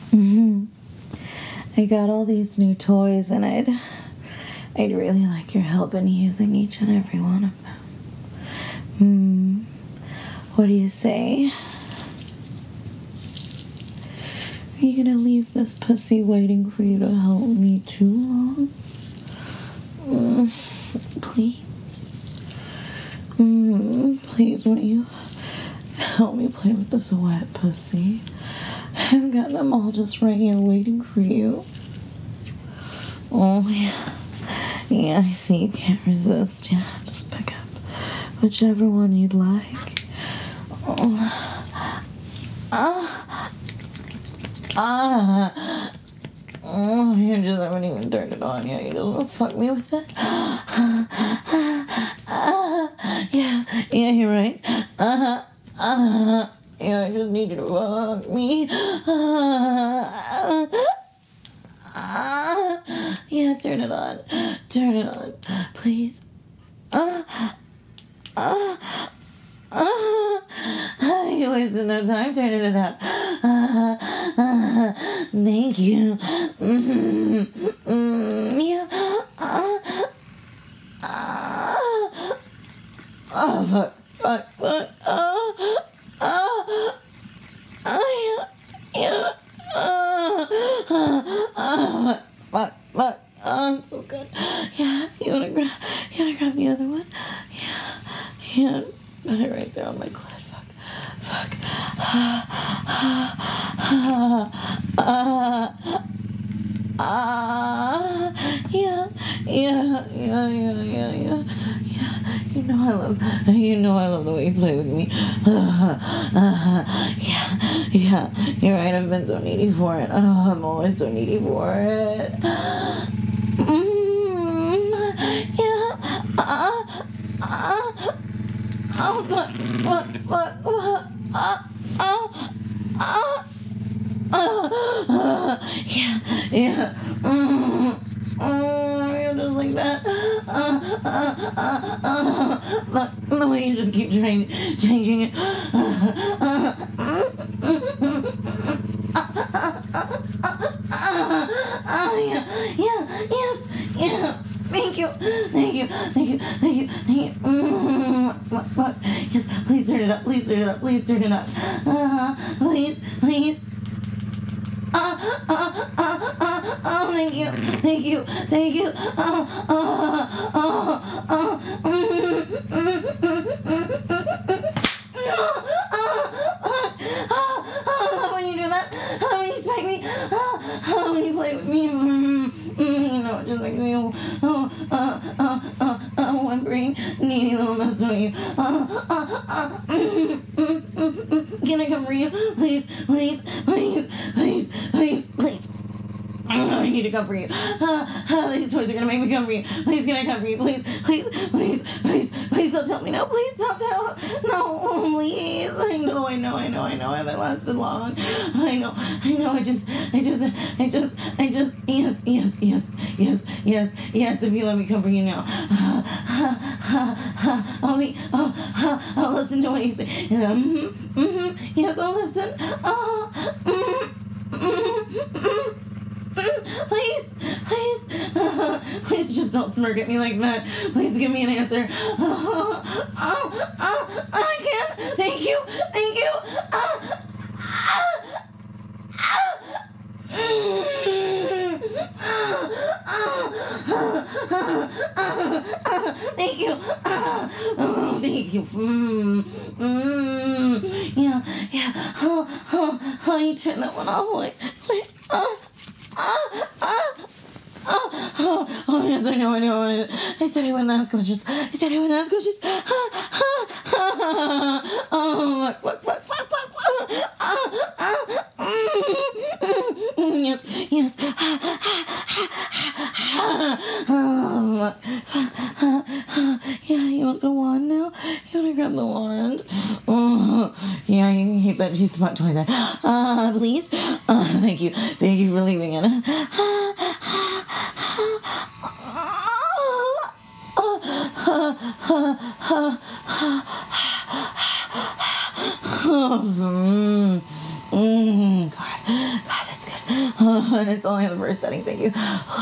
Mm-hmm. I got all these new toys, and I'd really like your help in using each and every one of them. What do you say? Are you gonna leave this pussy waiting for you to help me too long? Please. Please, won't you help me play with this wet pussy? I've got them all just right here waiting for you. Oh, yeah. Yeah, I see you can't resist. Yeah, just pick up whichever one you'd like. You just haven't even turned it on yet. You just want to fuck me with it? Yeah, you're right. Yeah, I just need you to fuck me. Yeah, turn it on. Turn it on. Please. You wasted no time turning it up. Thank you. Yeah. Fuck. Fuck. Oh, it's so good. Yeah, you wanna grab the other one? Yeah. Put it right there on my clit. Fuck. Yeah. You know I love the way you play with me. Yeah. You're right. I've been so needy for it. Oh, I'm always so needy for it. Yeah. You're just like that. The way you just keep changing it. Yes. Thank you. What? Yes, please turn it up. Please. Thank you. When you do that, when you smack me, when you play with me, you know, it just makes me whimpering, needy little mess, don't you? Can I come for you? Please. I need to come for you. These toys are gonna make me come for you. Please, can I come for you? Please don't tell me no. Please don't tell. No, please. I know. I haven't lasted long. I know. Yes. If you let me come for you now, I'll listen to what you say. Yes, I'll listen. Please just don't smirk at me like that. Please give me an answer. I can. Thank you. Thank you. Thank you. Yeah. You turn that one off. Wait. Oh, yes, I know. I said I wouldn't ask questions. Oh, fuck. Yes. Yeah, you want the wand now? You want to grab the wand? Yeah, you keep that G-spot toy there. Please? Thank you for leaving it. God, that's good. And it's only on the first setting. Thank you.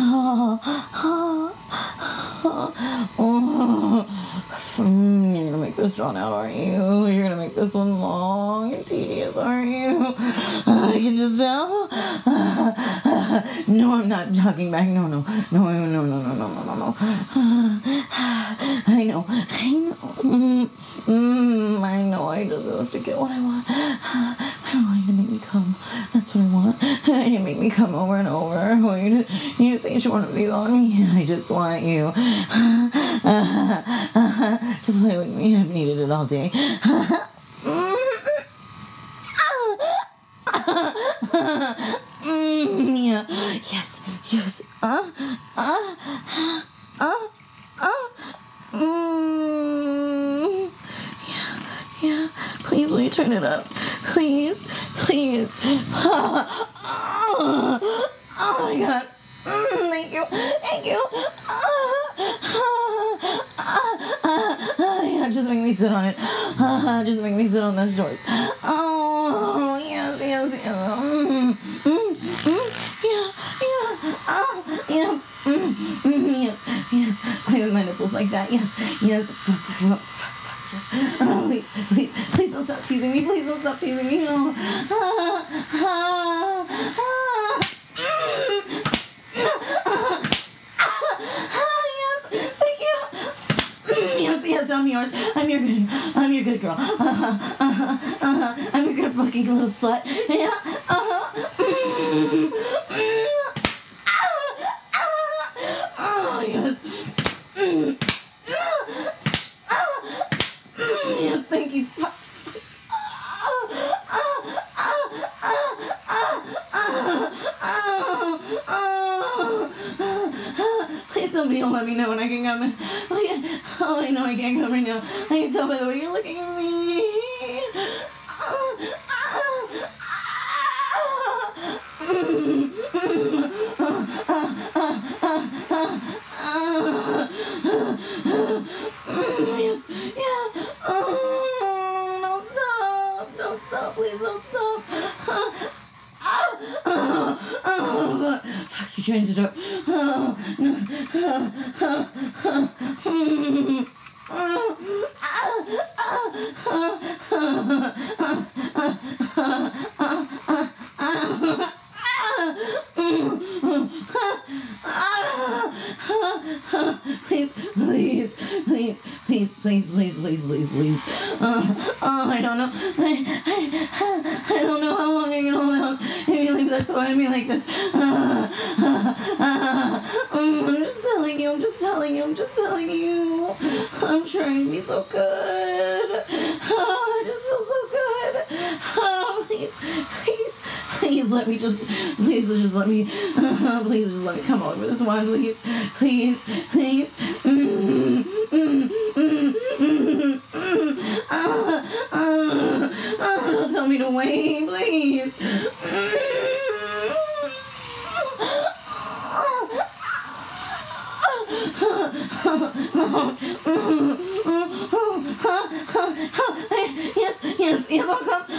You're gonna make this drawn out, aren't you? You're gonna make this one long and tedious, aren't you? I can just tell. No, I'm not talking back. No. I know. I know. I deserve to get what I want. I don't want you to make me come. That's what I want. You make me come over and over. I want you to use each one of these on me. I just want you to play with me. I've needed it all day. Yeah. Yes. Yeah. Please, will you turn it up? Please. Oh my God. Thank you. Yeah, just make me sit on it. Just make me sit on those doors. Oh, yes. Yes. Play with my nipples like that. Yes. Fuck. Yes. Please don't stop teasing me. No. Yes. Thank you. Yes. I'm your good girl. I'm your good fucking little slut. Yeah. Oh, yes. Yes, thank you. Please somebody will let me know when I can come. Oh, I know I can't come right now. I can tell by the way you're looking at me. Yes. Yeah. Don't stop. Please don't stop. Fuck, you changed the door. Please. I don't know. I don't know how long I can hold out. Maybe that's why I'm like this. I'm just telling you. I'm trying to be so good. I just feel so good. Please let me just let me come over this one, please. Don't tell me to wait, please. Yes, I'll come.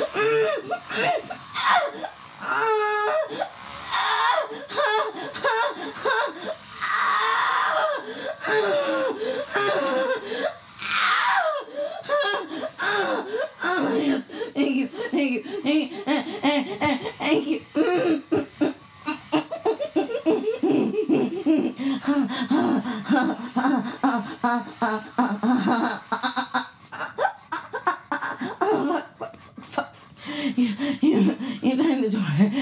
Yes, thank you. Fuck. You timed the door.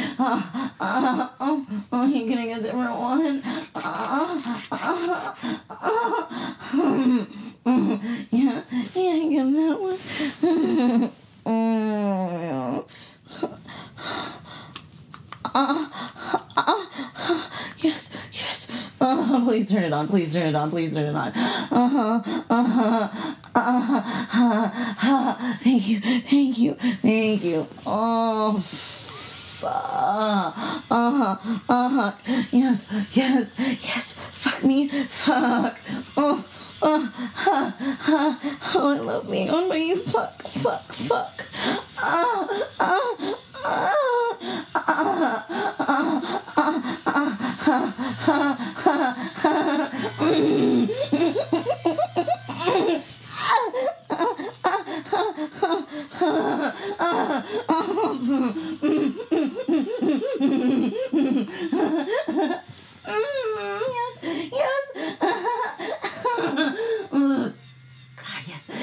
You're getting a different one. Yeah, I get that one. Yes. Please turn it on. Thank you. Oh, fuck. Yes. Fuck me. Fuck. Oh, I love being on by you. Fuck. God,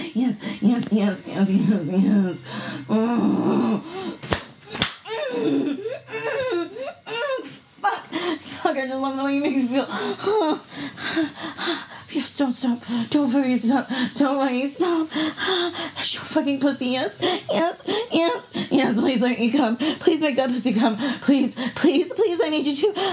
yes. Fuck, I just love the way you make me feel. Yes, don't stop. Don't fucking stop. That's your fucking pussy, yes. Please let me come. Please make that pussy come. Please, I need you to.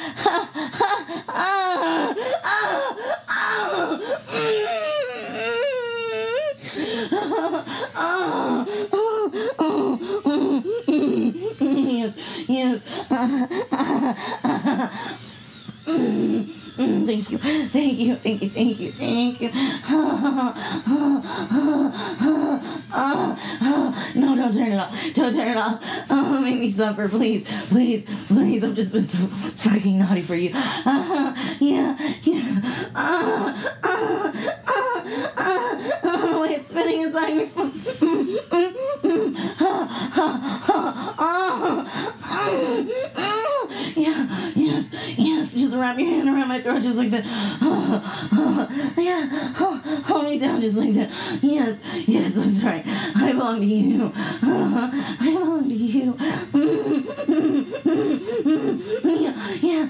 Yes. Thank you. No, don't turn it off. Make me suffer, please. I've just been so fucking naughty for you. Yeah. The way it's spinning inside me. Yes, just wrap your hand around my throat just like that. Yeah, hold me down just like that. Yes, that's right. I belong to you. Yeah.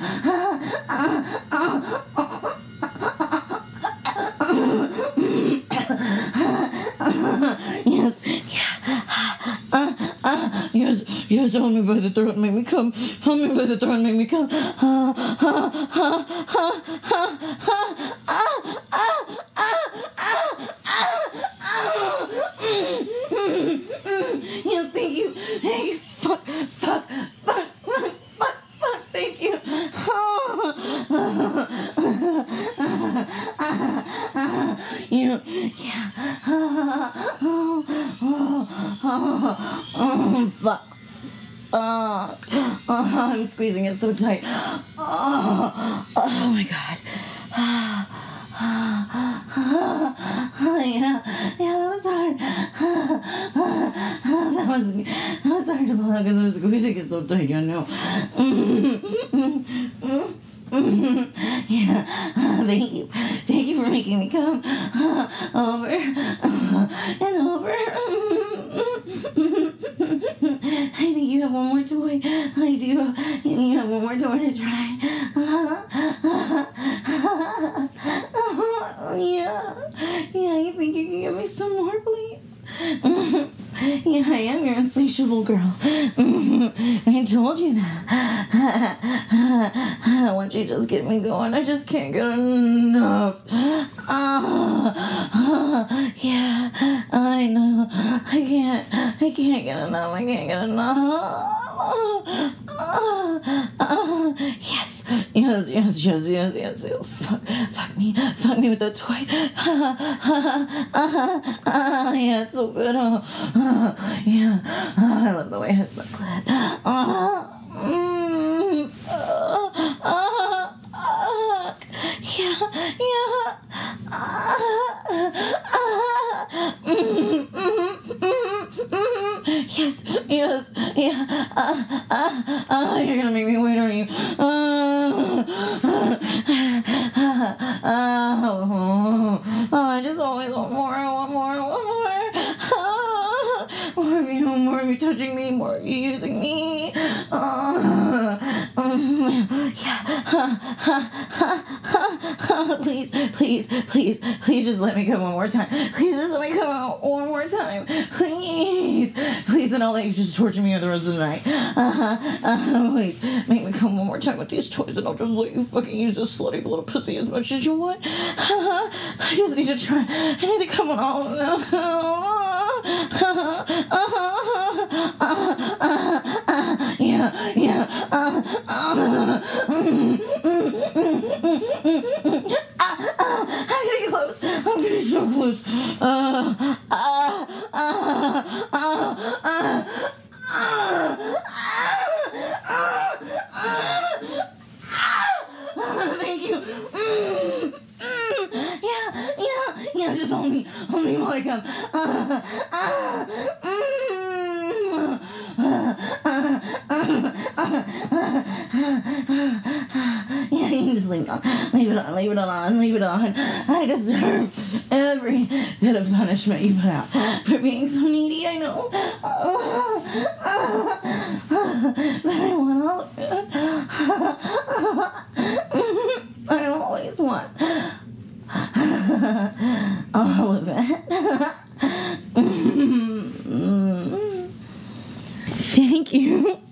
Yes, hold me by the throat and make me come. Yes, thank you. Hey, fuck, thank you. Fuck. I'm squeezing it so tight. Oh my god. Yeah, that was hard. That was hard to pull out because I was squeezing it so tight, you know. Yeah, thank you for making me come over and over. I think you have one more toy. I do. You have one more toy to try. Yeah, you think you can give me some more, please? Yeah, I am your insatiable girl. I told you that. Once you just get me going, I just can't get enough. Yeah, I know. I can't get enough. Yes. Fuck me with that toy. Yeah, it's so good. Yeah, I love the way it hits my clit. Yes. You're gonna make me wait, aren't you? I just always want more. I want more. More of you touching me, more of you using me. Please just let me come one more time. Please, and I'll let you just torture me the rest of the night. Please, make me come one more time with these toys, and I'll just let you fucking use this slutty little pussy as much as you want. I just need to try. I need to come on all of them. I'm getting close. I'm getting so close. Thank you. Yeah, just hold me while I come. Yeah, you can just leave it on. Leave it on, leave it on, leave it on. I deserve every bit of punishment you put out for being so needy, I know. But I want all of it. I always want all of it. Thank you.